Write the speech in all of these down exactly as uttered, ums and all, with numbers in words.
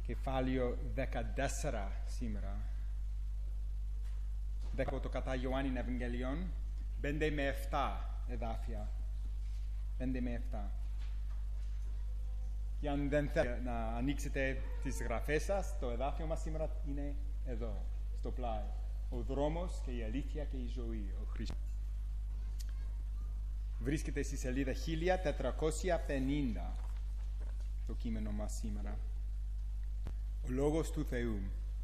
κεφάλαιο δεκατέσσερα σήμερα. Από το κατά Ιωάννην Ευαγγελίων, πέντε με επτά εδάφια. πέντε με επτά. Και αν δεν θέλετε να ανοίξετε τις γραφές σας, το εδάφιο μας σήμερα είναι εδώ, στο πλάι. Ο δρόμος και η αλήθεια και η ζωή, ο Χριστός. Βρίσκεται στη σελίδα χίλια τετρακόσια πενήντα το κείμενο μας σήμερα. Ο Λόγος του Θεού.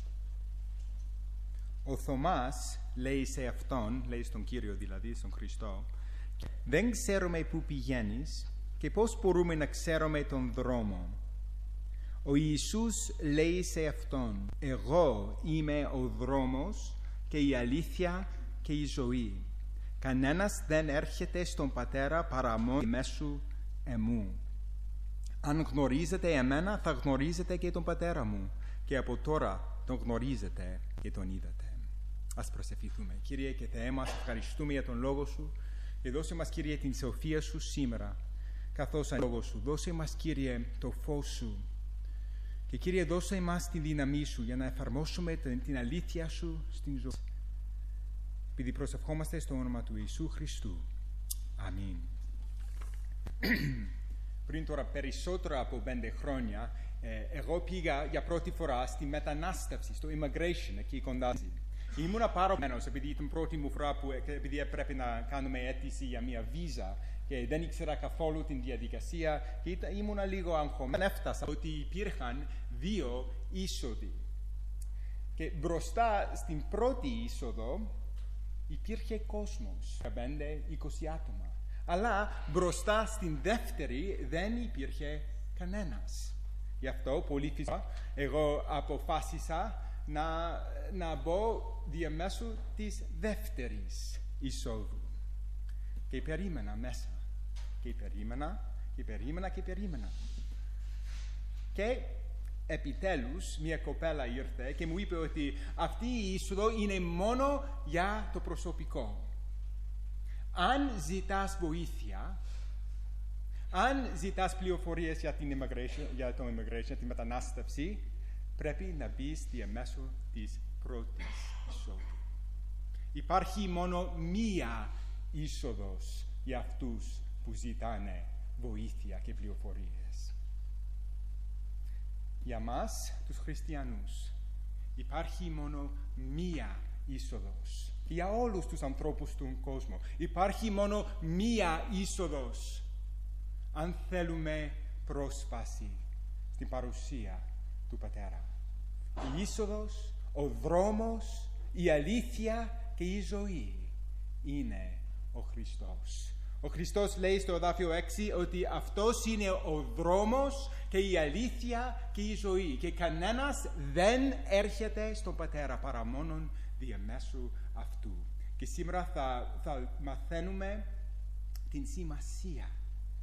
Ο Θωμάς λέει σε αυτόν, λέει στον Κύριο δηλαδή, στον Χριστό, δεν ξέρουμε πού πηγαίνεις και πώς μπορούμε να ξέρουμε τον δρόμο. Ο Ιησούς λέει σε αυτόν, εγώ είμαι ο δρόμος και η αλήθεια και η ζωή. Κανένας δεν έρχεται στον Πατέρα παρά μόνο μέσω εμού. Αν γνωρίζετε εμένα, θα γνωρίζετε και τον Πατέρα μου. Και από τώρα τον γνωρίζετε και τον είδατε. Ας προσευχηθούμε. Κύριε και Θεέ μας, ευχαριστούμε για τον Λόγο Σου και δώσε μας, Κύριε, την σοφία Σου σήμερα, καθώς είναι Λόγο Σου. Δώσε μας, Κύριε, το φως Σου. Και, Κύριε, δώσε μας τη δύναμή Σου για να εφαρμόσουμε την αλήθεια Σου στην ζωή. Επειδή προσευχόμαστε στο όνομα του Ιησού Χριστού. Αμήν. Πριν τώρα περισσότερα από πέντε χρόνια, ε, εγώ πήγα για πρώτη φορά στη μετανάστευση, στο immigration, εκεί κοντά. Ήμουνα παρομένος, επειδή ήταν πρώτη μου φορά που επειδή έπρεπε να κάνουμε αίτηση για μια βίζα και δεν ήξερα καθόλου την διαδικασία και ήμουνα λίγο αγχωμένος. Έφτασα ότι υπήρχαν δύο είσοδοι. Και μπροστά στην πρώτη είσοδο υπήρχε κόσμος, πέντε είκοσι άτομα. Αλλά μπροστά στην δεύτερη δεν υπήρχε κανένας. Γι' αυτό πολύ φυσικά εγώ αποφάσισα να, να μπω διαμέσου της δεύτερης εισόδου. Και περίμενα μέσα. Και περίμενα και περίμενα και περίμενα. Και επιτέλους μια κοπέλα ήρθε και μου είπε ότι αυτή η είσοδο είναι μόνο για το προσωπικό. Αν ζητάς βοήθεια, αν ζητάς πληροφορίες για, την immigration, για το immigration, τη μετανάστευση, πρέπει να μπεις διαμέσου της πρώτης εισόδου. Υπάρχει μόνο μία είσοδος για αυτούς που ζητάνε βοήθεια και πληροφορίες. Για μας, τους χριστιανούς, υπάρχει μόνο μία είσοδος. Και για όλους τους ανθρώπους του κόσμου υπάρχει μόνο μία είσοδος αν θέλουμε πρόσβαση στην παρουσία του Πατέρα. Η είσοδος, ο δρόμος, η αλήθεια και η ζωή είναι ο Χριστός. Ο Χριστός λέει στο εδάφιο έξι ότι αυτός είναι ο δρόμος και η αλήθεια και η ζωή και κανένας δεν έρχεται στον Πατέρα παρά μόνον διαμέσου αυτού. Και σήμερα θα, θα μαθαίνουμε την σημασία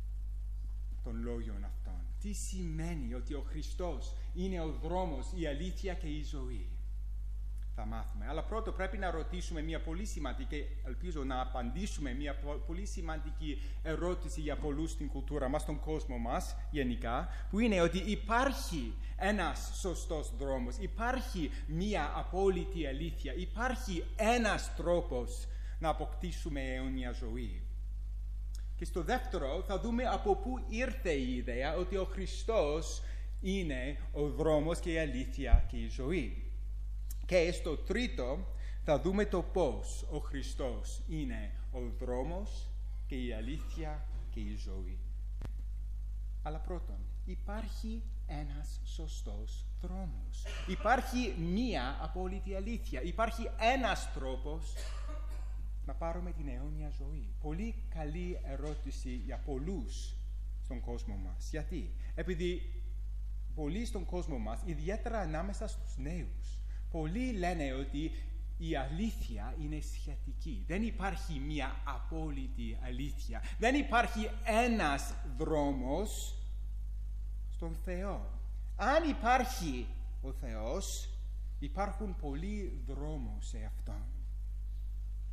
των λόγιων αυτών. Τι σημαίνει ότι ο Χριστός είναι ο δρόμος, η αλήθεια και η ζωή. Θα μάθουμε. Αλλά πρώτο πρέπει να ρωτήσουμε μια πολύ σημαντική, ελπίζω να απαντήσουμε μια πολύ σημαντική ερώτηση για πολλούς στην κουλτούρα μας, στον κόσμο μας γενικά, που είναι ότι υπάρχει ένας σωστός δρόμος, υπάρχει μια απόλυτη αλήθεια, υπάρχει ένας τρόπος να αποκτήσουμε αιώνια ζωή. Και στο δεύτερο θα δούμε από πού ήρθε η ιδέα ότι ο Χριστός είναι ο δρόμος και η αλήθεια και η ζωή. Και στο τρίτο θα δούμε το πώς ο Χριστός είναι ο δρόμος και η αλήθεια και η ζωή. Αλλά πρώτον, υπάρχει ένας σωστός δρόμος. Υπάρχει μία απόλυτη αλήθεια. Υπάρχει ένας τρόπος να πάρουμε την αιώνια ζωή. Πολύ καλή ερώτηση για πολλούς στον κόσμο μας. Γιατί? Επειδή πολλοί στον κόσμο μας, ιδιαίτερα ανάμεσα στους νέους, πολλοί λένε ότι η αλήθεια είναι σχετική. Δεν υπάρχει μία απόλυτη αλήθεια. Δεν υπάρχει ένας δρόμος στον Θεό. Αν υπάρχει ο Θεός, υπάρχουν πολλοί δρόμους σε Αυτόν.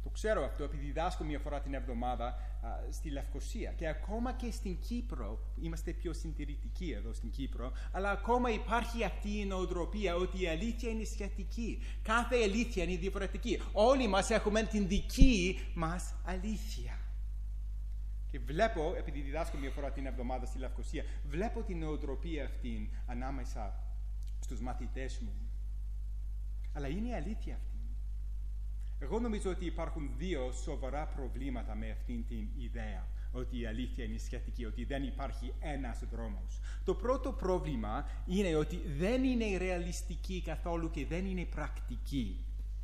Το ξέρω αυτό επειδή διδάσκω μία φορά την εβδομάδα α, στη Λευκοσία. Και ακόμα και στην Κύπρο, είμαστε πιο συντηρητικοί εδώ στην Κύπρο, αλλά ακόμα υπάρχει αυτή η νοοτροπία ότι η αλήθεια είναι σχετική. Κάθε αλήθεια είναι διαφορετική. Όλοι μας έχουμε την δική μας αλήθεια. Και βλέπω, επειδή διδάσκω μία φορά την εβδομάδα στη Λευκοσία, βλέπω την νοοτροπία αυτή ανάμεσα στους μαθητές μου. Αλλά είναι η αλήθεια αυτή. Εγώ νομίζω ότι υπάρχουν δύο σοβαρά προβλήματα με αυτήν την ιδέα, ότι η αλήθεια είναι σχετική, ότι δεν υπάρχει ένας δρόμος. Το πρώτο πρόβλημα είναι ότι δεν είναι ρεαλιστική καθόλου και δεν είναι πρακτική.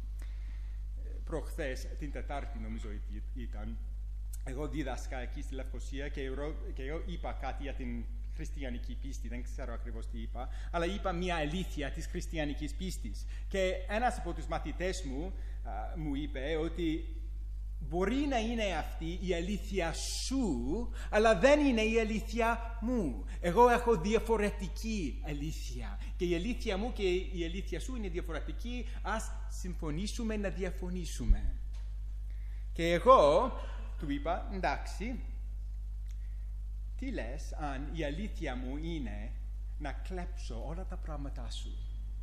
Προχθές, την Τετάρτη νομίζω ήταν, εγώ δίδασκα εκεί στη Λευκοσία και εγώ, και εγώ είπα κάτι για την χριστιανική πίστη, δεν ξέρω ακριβώς τι είπα, αλλά είπα μια αλήθεια της χριστιανικής πίστης. Και ένας από τους μαθητές μου α, μου είπε ότι μπορεί να είναι αυτή η αλήθεια σου, αλλά δεν είναι η αλήθεια μου. Εγώ έχω διαφορετική αλήθεια και η αλήθεια μου και η αλήθεια σου είναι διαφορετική. Ας συμφωνήσουμε να διαφωνήσουμε. Και εγώ του είπα, εντάξει, τι λες αν η αλήθεια μου είναι να κλέψω όλα τα πράγματά σου?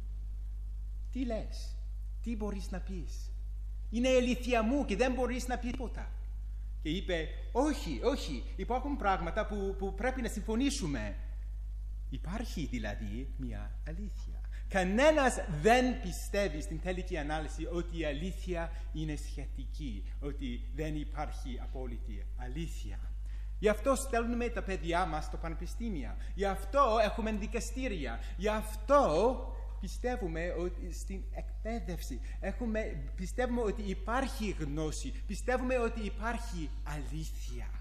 Τι λες, τι μπορείς να πεις? Είναι η αλήθεια μου και δεν μπορείς να πεις τίποτα. Και είπε, όχι, όχι, υπάρχουν πράγματα που, που πρέπει να συμφωνήσουμε. Υπάρχει δηλαδή μια αλήθεια. Κανένας δεν πιστεύει στην τελική ανάλυση ότι η αλήθεια είναι σχετική, ότι δεν υπάρχει απόλυτη αλήθεια. Γι' αυτό στέλνουμε τα παιδιά μας στο πανεπιστήμια. Γι' αυτό έχουμε δικαστήρια. Γι' αυτό πιστεύουμε ότι στην εκπαίδευση έχουμε, πιστεύουμε ότι υπάρχει γνώση. Πιστεύουμε ότι υπάρχει αλήθεια.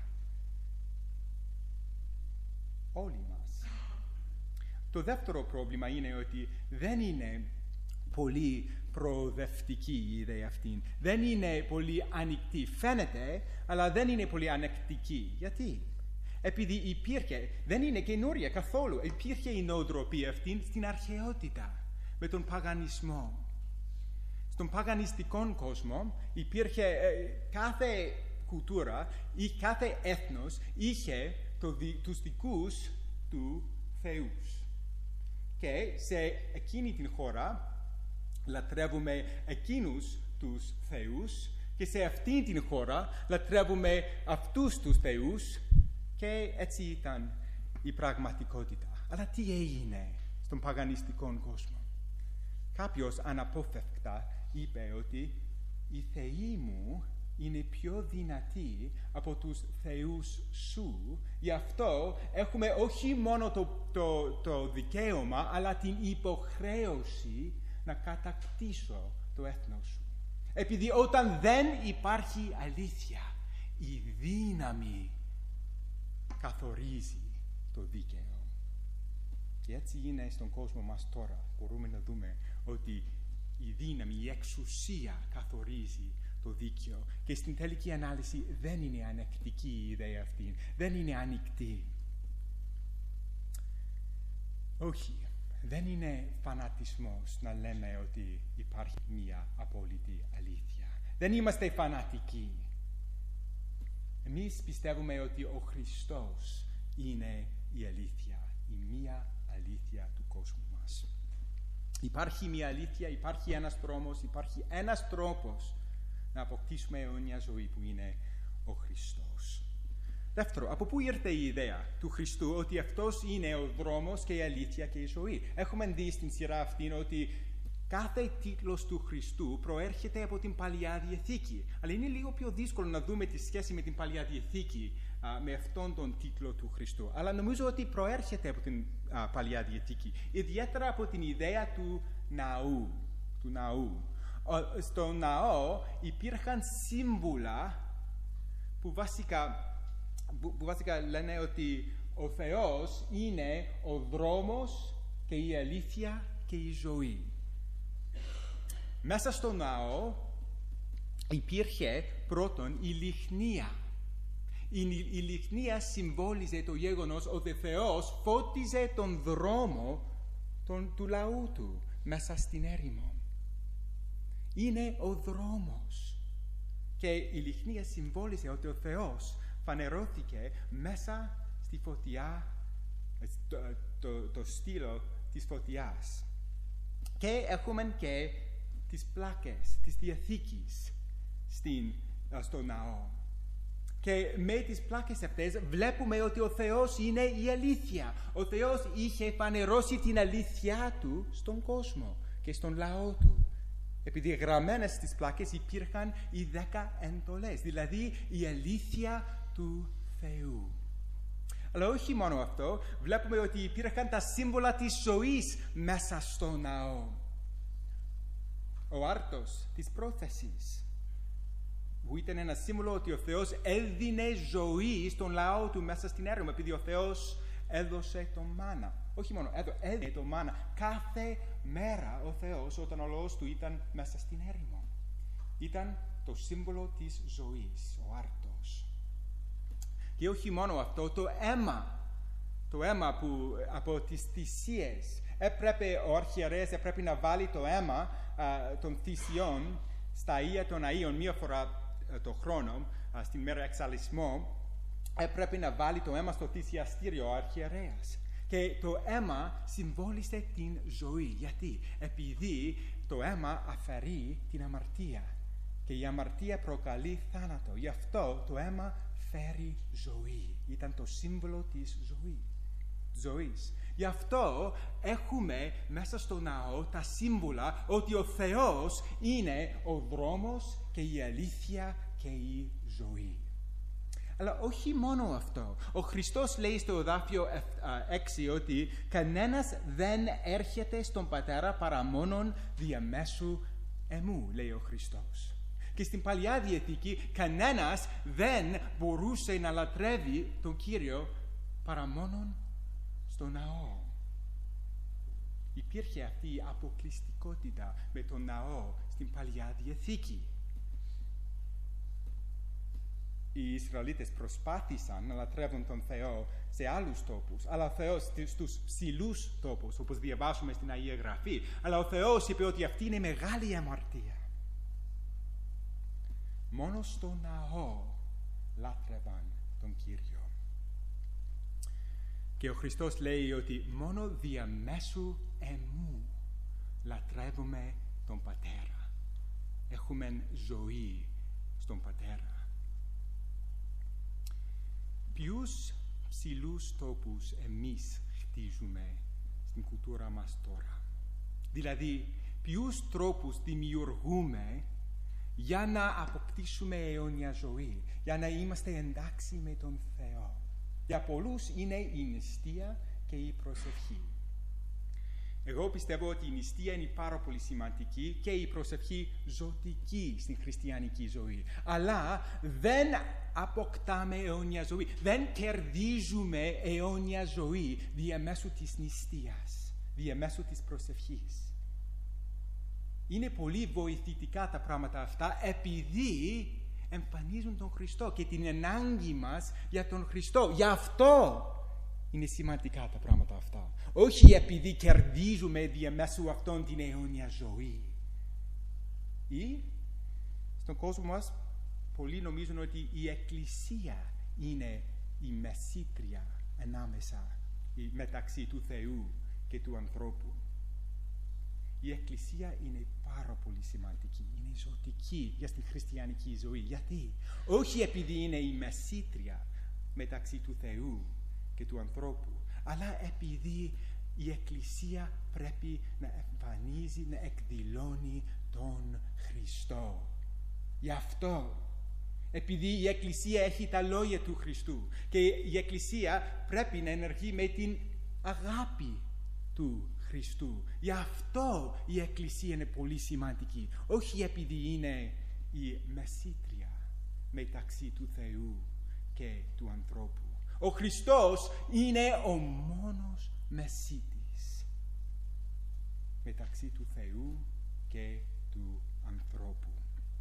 Όλοι μας. Το δεύτερο πρόβλημα είναι ότι δεν είναι πολύ προοδευτική η ιδέα αυτή. Δεν είναι πολύ ανοιχτή. Φαίνεται, αλλά δεν είναι πολύ ανεκτική. Γιατί? Επειδή υπήρχε, δεν είναι καινούρια καθόλου, υπήρχε η νοοτροπία αυτή στην αρχαιότητα, με τον παγανισμό. Στον παγανιστικό κόσμο υπήρχε ε, κάθε κουλτούρα ή κάθε έθνος είχε το, τους δικούς του θεούς. Και σε εκείνη την χώρα λατρεύουμε εκείνους τους θεούς και σε αυτήν την χώρα λατρεύουμε αυτούς τους θεούς και έτσι ήταν η πραγματικότητα. Αλλά τι έγινε στον παγανιστικό κόσμο? Κάποιος αναπόφευκτα είπε ότι οι θεοί μου είναι πιο δυνατοί από τους θεούς σου, γι' αυτό έχουμε όχι μόνο το, το, το δικαίωμα, αλλά την υποχρέωση να κατακτήσω το έθνος σου. Επειδή όταν δεν υπάρχει αλήθεια, η δύναμη καθορίζει το δίκαιο. Και έτσι είναι στον κόσμο μας τώρα. Μπορούμε να δούμε ότι η δύναμη, η εξουσία καθορίζει το δίκαιο. Και στην τελική ανάλυση δεν είναι ανεκτική η ιδέα αυτή. Δεν είναι ανοιχτή. Όχι. Δεν είναι φανατισμός να λέμε ότι υπάρχει μία απόλυτη αλήθεια. Δεν είμαστε φανατικοί. Εμείς πιστεύουμε ότι ο Χριστός είναι η αλήθεια, η μία αλήθεια του κόσμου μας. Υπάρχει μία αλήθεια, υπάρχει ένας δρόμος, υπάρχει ένας τρόπος να αποκτήσουμε αιώνια ζωή που είναι ο Χριστός. Δεύτερο, από πού ήρθε η ιδέα του Χριστού ότι αυτός είναι ο δρόμος και η αλήθεια και η ζωή? Έχουμε δει στην σειρά αυτή ότι κάθε τίτλος του Χριστού προέρχεται από την Παλιά Διαθήκη. Αλλά είναι λίγο πιο δύσκολο να δούμε τη σχέση με την Παλιά Διαθήκη α, με αυτόν τον τίτλο του Χριστού. Αλλά νομίζω ότι προέρχεται από την α, Παλιά Διαθήκη. Ιδιαίτερα από την ιδέα του ναού. Του ναού. Ο, στο ναό υπήρχαν σύμβουλα που βασικά... Που, που βασικά λένε ότι ο Θεός είναι ο δρόμος και η αλήθεια και η ζωή. Μέσα στο ναό υπήρχε πρώτον η λιχνία. Η, η λιχνία συμβόλιζε το γεγονός ότι ο Θεός φώτιζε τον δρόμο τον, του λαού του μέσα στην έρημο. Είναι ο δρόμος. Και η λιχνία συμβόλισε ότι ο Θεός φανερώθηκε μέσα στη φωτιά, το, το, το στήλο της φωτιάς. Και έχουμε και τις πλάκες της Διαθήκης στην, στο ναό. Και με τις πλάκες αυτές βλέπουμε ότι ο Θεός είναι η αλήθεια. Ο Θεός είχε φανερώσει την αλήθεια Του στον κόσμο και στον λαό Του. Επειδή γραμμένες στις πλάκες υπήρχαν οι δέκα εντολές, δηλαδή η αλήθεια του Θεού. Αλλά όχι μόνο αυτό, βλέπουμε ότι υπήρχαν τα σύμβολα της ζωής μέσα στο ναό. Ο άρτος της πρόθεσης, που ήταν ένα σύμβολο ότι ο Θεός έδινε ζωή στον λαό Του μέσα στην έρημο, επειδή ο Θεός έδωσε το μάνα. Όχι μόνο έδωσε το μάνα, κάθε μέρα ο Θεός, όταν ο λαός Του ήταν μέσα στην έρημο. Ήταν το σύμβολο της ζωής, ο άρτος. Και όχι μόνο αυτό, το αίμα, το αίμα που από τις θυσίες, έπρεπε, ο αρχιερέας έπρεπε να βάλει το αίμα α, των θυσιών στα Αγία των Αγίων μία φορά α, το χρόνο, α, στην μέρα εξαλεισμού, έπρεπε να βάλει το αίμα στο θυσιαστήριο ο αρχιερέας. Και το αίμα συμβόλισε την ζωή. Γιατί? Επειδή το αίμα αφαιρεί την αμαρτία. Και η αμαρτία προκαλεί θάνατο. Γι' αυτό το αίμα φέρει ζωή. Ήταν το σύμβολο της ζωή, ζωής. Γι' αυτό έχουμε μέσα στο ναό τα σύμβολα ότι ο Θεός είναι ο δρόμος και η αλήθεια και η ζωή. Αλλά όχι μόνο αυτό. Ο Χριστός λέει στο εδάφιο έξι ότι κανένας δεν έρχεται στον Πατέρα παρά μόνον διαμέσου εμού, λέει ο Χριστός. Και στην Παλιά Διαθήκη κανένας δεν μπορούσε να λατρεύει τον Κύριο παρά μόνον στο ναό. Υπήρχε αυτή η αποκλειστικότητα με τον ναό στην Παλιά Διαθήκη. Οι Ισραηλίτες προσπάθησαν να λατρεύουν τον Θεό σε άλλους τόπους, αλλά ο Θεός στους ψηλούς τόπους, όπως διαβάσουμε στην Αγία Γραφή, αλλά ο Θεός είπε ότι αυτή είναι μεγάλη αμαρτία. Μόνο στο ναό λάτρευαν τον Κύριο. Και ο Χριστός λέει ότι μόνο διαμέσου εμού λατρεύουμε τον Πατέρα. Έχουμε ζωή στον Πατέρα. Ποιους ψηλούς τόπους εμείς χτίζουμε στην κουλτούρα μας τώρα? Δηλαδή, ποιους τρόπους δημιουργούμε για να αποκτήσουμε αιώνια ζωή, για να είμαστε εντάξει με τον Θεό? Για πολλούς είναι η νηστεία και η προσευχή. Εγώ πιστεύω ότι η νηστεία είναι πάρα πολύ σημαντική και η προσευχή ζωτική στην χριστιανική ζωή. Αλλά δεν αποκτάμε αιώνια ζωή, δεν κερδίζουμε αιώνια ζωή διαμέσου της νηστείας, διαμέσου της προσευχής. Είναι πολύ βοηθητικά τα πράγματα αυτά επειδή εμφανίζουν τον Χριστό και την ανάγκη μας για τον Χριστό. Γι' αυτό είναι σημαντικά τα πράγματα αυτά. Όχι επειδή κερδίζουμε διαμέσου αυτών την αιώνια ζωή. Ή στον κόσμο μας πολλοί νομίζουν ότι η Εκκλησία είναι η μεσήτρια ανάμεσα μεταξύ του Θεού και του ανθρώπου. Η Εκκλησία είναι πάρα πολύ σημαντική, είναι ζωτική για την χριστιανική ζωή. Γιατί? Όχι επειδή είναι η μεσήτρια μεταξύ του Θεού και του ανθρώπου, αλλά επειδή η Εκκλησία πρέπει να εμφανίζει, να εκδηλώνει τον Χριστό. Γι' αυτό, επειδή η Εκκλησία έχει τα λόγια του Χριστού και η Εκκλησία πρέπει να ενεργεί με την αγάπη του Χριστού. Γι' αυτό η Εκκλησία είναι πολύ σημαντική. Όχι επειδή είναι η μεσήτρια μεταξύ του Θεού και του ανθρώπου. Ο Χριστός είναι ο μόνος μεσίτης μεταξύ του Θεού και του ανθρώπου.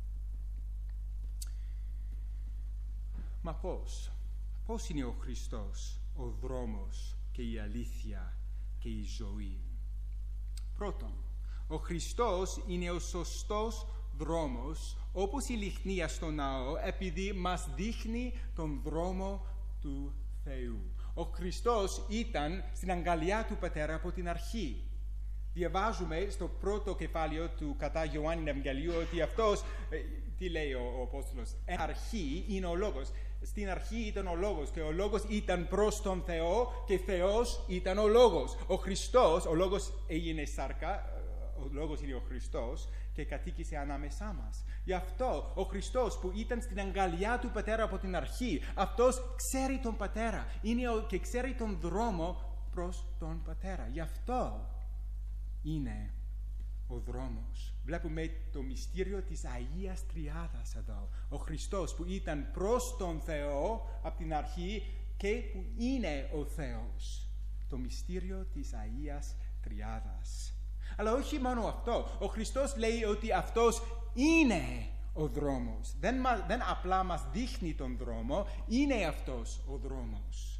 Μα πώς? Πώς είναι ο Χριστός ο δρόμος και η αλήθεια και η ζωή? Πρώτον, ο Χριστός είναι ο σωστός δρόμος, όπως η λιχνία στο ναό, επειδή μας δείχνει τον δρόμο του Θεού. Ο Χριστός ήταν στην αγκαλιά του Πατέρα από την αρχή. Διαβάζουμε στο πρώτο κεφάλαιο του κατά Ιωάννη Ευαγγελίου ότι αυτός, τι λέει ο, ο Απόστολος, εν αρχή είναι ο Λόγος. Στην αρχή ήταν ο Λόγος και ο Λόγος ήταν προς τον Θεό και Θεός ήταν ο Λόγος. Ο Χριστός, ο Λόγος έγινε σάρκα, ο Λόγος είναι ο Χριστός και κατοίκησε ανάμεσά μας. Γι' αυτό ο Χριστός που ήταν στην αγκαλιά του Πατέρα από την αρχή, αυτός ξέρει τον Πατέρα είναι ο, και ξέρει τον δρόμο προς τον Πατέρα. Γι' αυτό είναι ο δρόμος. Βλέπουμε το μυστήριο της Αγίας Τριάδας εδώ. Ο Χριστός που ήταν προς τον Θεό από την αρχή και που είναι ο Θεός. Το μυστήριο της Αγίας Τριάδας. Αλλά όχι μόνο αυτό. Ο Χριστός λέει ότι αυτός είναι ο δρόμος. Δεν, δεν απλά μας δείχνει τον δρόμο, είναι αυτός ο δρόμος.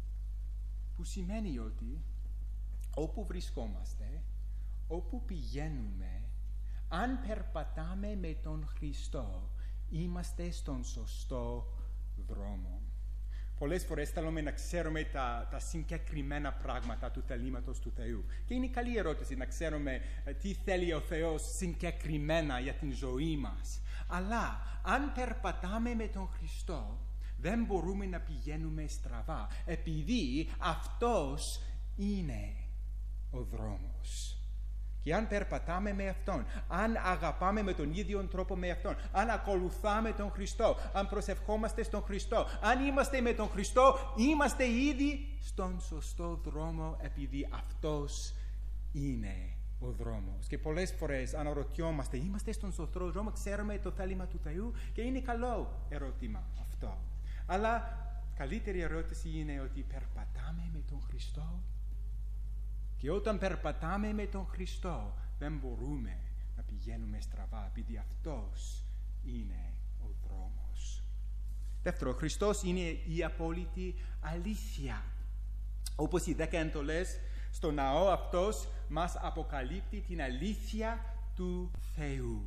Που σημαίνει ότι όπου βρισκόμαστε, όπου πηγαίνουμε, αν περπατάμε με τον Χριστό, είμαστε στον σωστό δρόμο. Πολλές φορές θέλουμε να ξέρουμε τα, τα συγκεκριμένα πράγματα του θελήματος του Θεού. Και είναι καλή ερώτηση να ξέρουμε τι θέλει ο Θεός συγκεκριμένα για την ζωή μας. Αλλά αν περπατάμε με τον Χριστό, δεν μπορούμε να πηγαίνουμε στραβά, επειδή αυτός είναι ο δρόμος. Και αν περπατάμε με Αυτόν, αν αγαπάμε με τον ίδιο τρόπο με Αυτόν, αν ακολουθάμε τον Χριστό, αν προσευχόμαστε στον Χριστό, αν είμαστε με τον Χριστό, είμαστε ήδη στον σωστό δρόμο, επειδή Αυτός είναι ο δρόμος. Και πολλές φορές αναρωτιόμαστε, είμαστε στον σωστό δρόμο, ξέρουμε το θέλημα του Θεού, και είναι καλό ερώτημα αυτό. Αλλά καλύτερη ερώτηση είναι ότι περπατάμε με τον Χριστό. Και όταν περπατάμε με τον Χριστό, δεν μπορούμε να πηγαίνουμε στραβά, επειδή αυτός είναι ο δρόμος. Δεύτερο, ο Χριστός είναι η απόλυτη αλήθεια. Όπως οι δέκα εντολές στο ναό, αυτός μας αποκαλύπτει την αλήθεια του Θεού.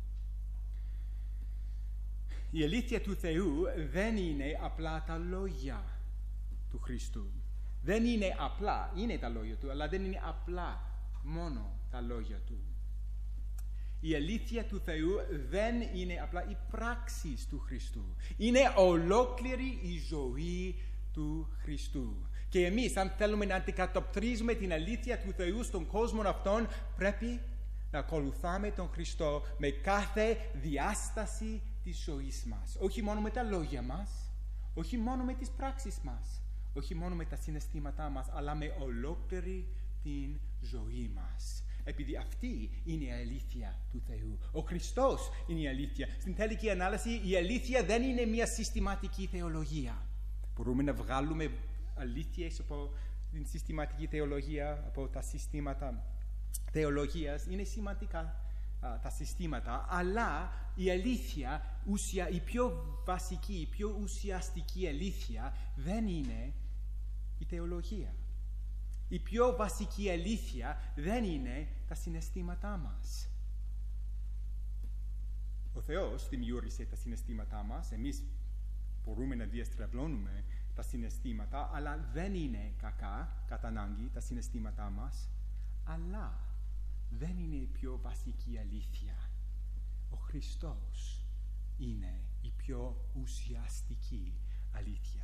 Η αλήθεια του Θεού δεν είναι απλά τα λόγια του Χριστού. Δεν είναι απλά, είναι τα λόγια του, αλλά δεν είναι απλά μόνο τα λόγια του. Η αλήθεια του Θεού δεν είναι απλά οι πράξεις του Χριστού. Είναι ολόκληρη η ζωή του Χριστού. Και εμείς, αν θέλουμε να αντικατοπτρίζουμε την αλήθεια του Θεού στον κόσμο αυτόν, πρέπει να ακολουθάμε τον Χριστό με κάθε διάσταση της ζωής μας. Όχι μόνο με τα λόγια μας, όχι μόνο με τις πράξεις μας, όχι μόνο με τα συναισθήματά μας, αλλά με ολόκληρη την ζωή μας. Επειδή αυτή είναι η αλήθεια του Θεού. Ο Χριστός είναι η αλήθεια. Στην τελική ανάλυση, η αλήθεια δεν είναι μια συστηματική θεολογία. Μπορούμε να βγάλουμε αλήθειες από την συστηματική θεολογία, από τα συστήματα θεολογίας. Είναι σημαντικά α, τα συστήματα, αλλά η αλήθεια, ουσια, η πιο βασική, η πιο ουσιαστική αλήθεια δεν είναι η θεολογία. Η πιο βασική αλήθεια δεν είναι τα συναισθήματά μας. Ο Θεός δημιούργησε τα συναισθήματά μας. Εμείς μπορούμε να διαστρεβλώνουμε τα συναισθήματα, αλλά δεν είναι κακά, κατά ανάγκη, τα συναισθήματά μας. Αλλά δεν είναι η πιο βασική αλήθεια. Ο Χριστός είναι η πιο ουσιαστική αλήθεια.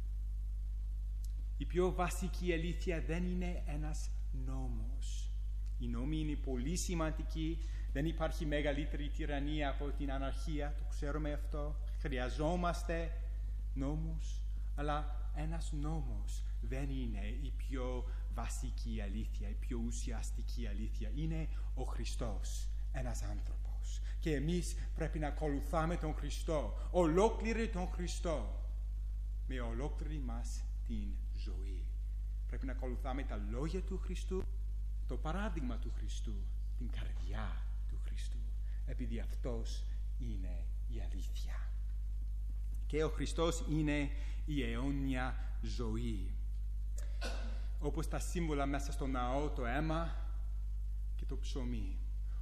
Η πιο βασική αλήθεια δεν είναι ένας νόμος. Οι νόμοι είναι πολύ σημαντικοί. Δεν υπάρχει μεγαλύτερη τυραννία από την αναρχία. Το ξέρουμε αυτό. Χρειαζόμαστε νόμους. Αλλά ένας νόμος δεν είναι η πιο βασική αλήθεια, η πιο ουσιαστική αλήθεια. Είναι ο Χριστός, ένας άνθρωπος. Και εμείς πρέπει να ακολουθάμε τον Χριστό, ολόκληρη τον Χριστό, με ολόκληρη μας την ζωή. Πρέπει να ακολουθάμε τα λόγια του Χριστού, το παράδειγμα του Χριστού, την καρδιά του Χριστού, επειδή αυτός είναι η αλήθεια. Και ο Χριστός είναι η αιώνια ζωή. Όπως τα σύμβολα μέσα στο ναό, το αίμα και το ψωμί.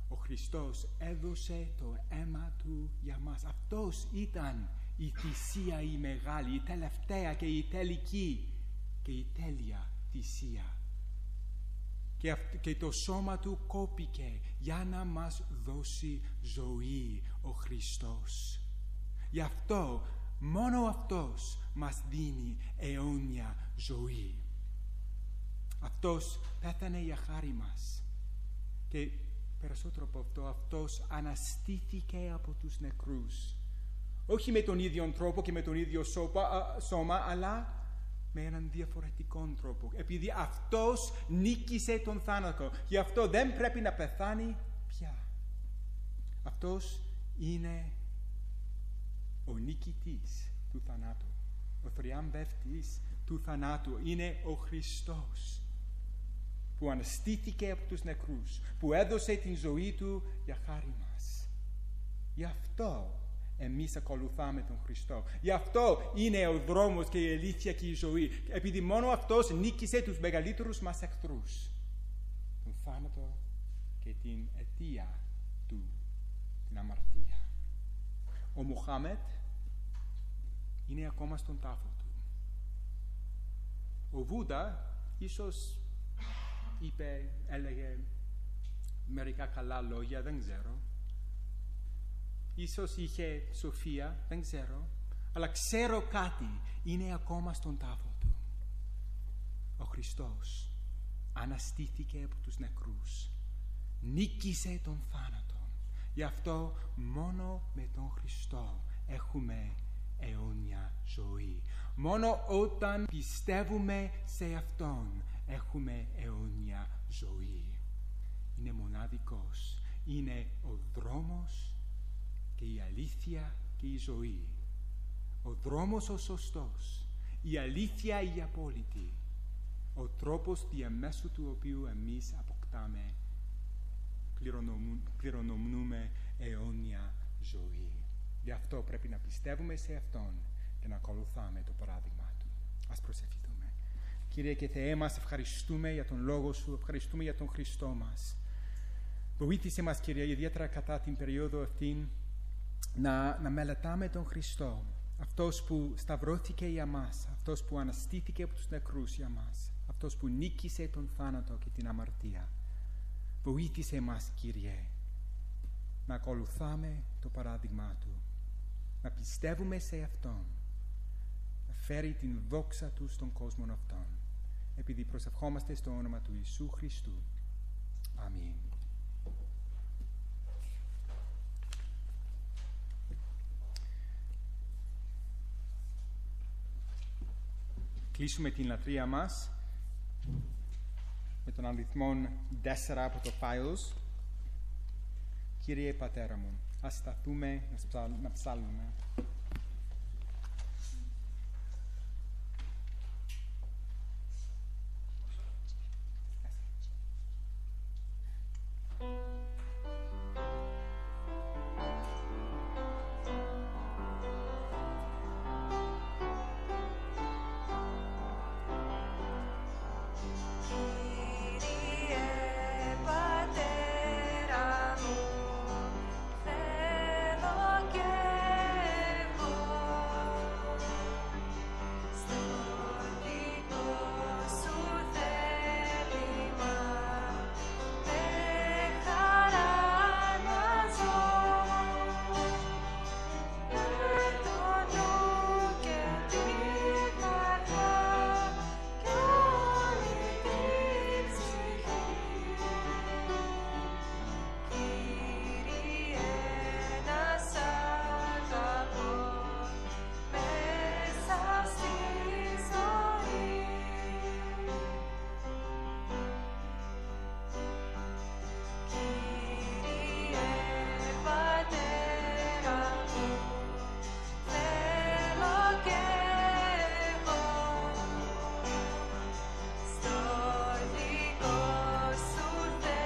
Ο Χριστός έδωσε το αίμα Του για μας. Αυτός ήταν η θυσία η μεγάλη, η τελευταία και η τελική και η τέλεια θυσία. Και, αυ- και το σώμα Του κόπηκε για να μας δώσει ζωή ο Χριστός. Γι' αυτό, μόνο Αυτός μας δίνει αιώνια ζωή. Αυτός πέθανε για χάρη μας. Και περισσότερο από αυτό, Αυτός αναστήθηκε από τους νεκρούς. Όχι με τον ίδιο τρόπο και με τον ίδιο σώπα, α, σώμα, αλλά με έναν διαφορετικό τρόπο. Επειδή Αυτός νίκησε τον θάνατο. Γι' αυτό δεν πρέπει να πεθάνει πια. Αυτός είναι ο νικητής του θανάτου. Ο θριαμβευτής του θανάτου είναι ο Χριστός, που αναστήθηκε από τους νεκρούς, που έδωσε την ζωή Του για χάρη μας. Γι' αυτό εμείς ακολουθάμε τον Χριστό. Γι' αυτό είναι ο δρόμος και η αλήθεια και η ζωή. Επειδή μόνο Αυτός νίκησε τους μεγαλύτερους μας εχθρούς, τον θάνατο και την αιτία Του, την αμαρτία. Ο Μοχάμετ είναι ακόμα στον τάφο του. Ο Βούδα ίσως είπε, έλεγε μερικά καλά λόγια, δεν ξέρω. Ίσως είχε σοφία, δεν ξέρω. Αλλά ξέρω κάτι, είναι ακόμα στον τάφο του. Ο Χριστός αναστήθηκε από τους νεκρούς. Νίκησε τον θάνατο. Γι' αυτό μόνο με τον Χριστό έχουμε αιώνια ζωή. Μόνο όταν πιστεύουμε σε Αυτόν έχουμε αιώνια ζωή. Είναι μοναδικός. Είναι ο δρόμος και η αλήθεια και η ζωή. Ο δρόμος ο σωστός, η αλήθεια η απόλυτη, ο τρόπος διαμέσου του οποίου εμείς αποκτάμε, κληρονομούμε αιώνια ζωή. Γι' αυτό πρέπει να πιστεύουμε σε Αυτόν και να ακολουθάμε το παράδειγμα Του. Ας προσευχηθούμε. Κύριε και Θεέ μας, ευχαριστούμε για τον Λόγο Σου, ευχαριστούμε για τον Χριστό μας. Βοήθησε μας, Κύριε, ιδιαίτερα κατά την περίοδο αυτήν, να, να μελετάμε τον Χριστό, Αυτός που σταυρώθηκε για μας, Αυτός που αναστήθηκε από τους νεκρούς για μας, Αυτός που νίκησε τον θάνατο και την αμαρτία. Βοήθησε μας, Κύριε, να ακολουθάμε το παράδειγμα Του, να πιστεύουμε σε Αυτόν, να φέρει την δόξα Του στον κόσμο αυτόν. Επειδή προσευχόμαστε στο όνομα του Ιησού Χριστού. Αμήν. Κλείσουμε την λατρεία μας με τον αριθμό τέσσερα από το Files. Κύριε Πατέρα μου, ας σταθούμε να ψάλουμε.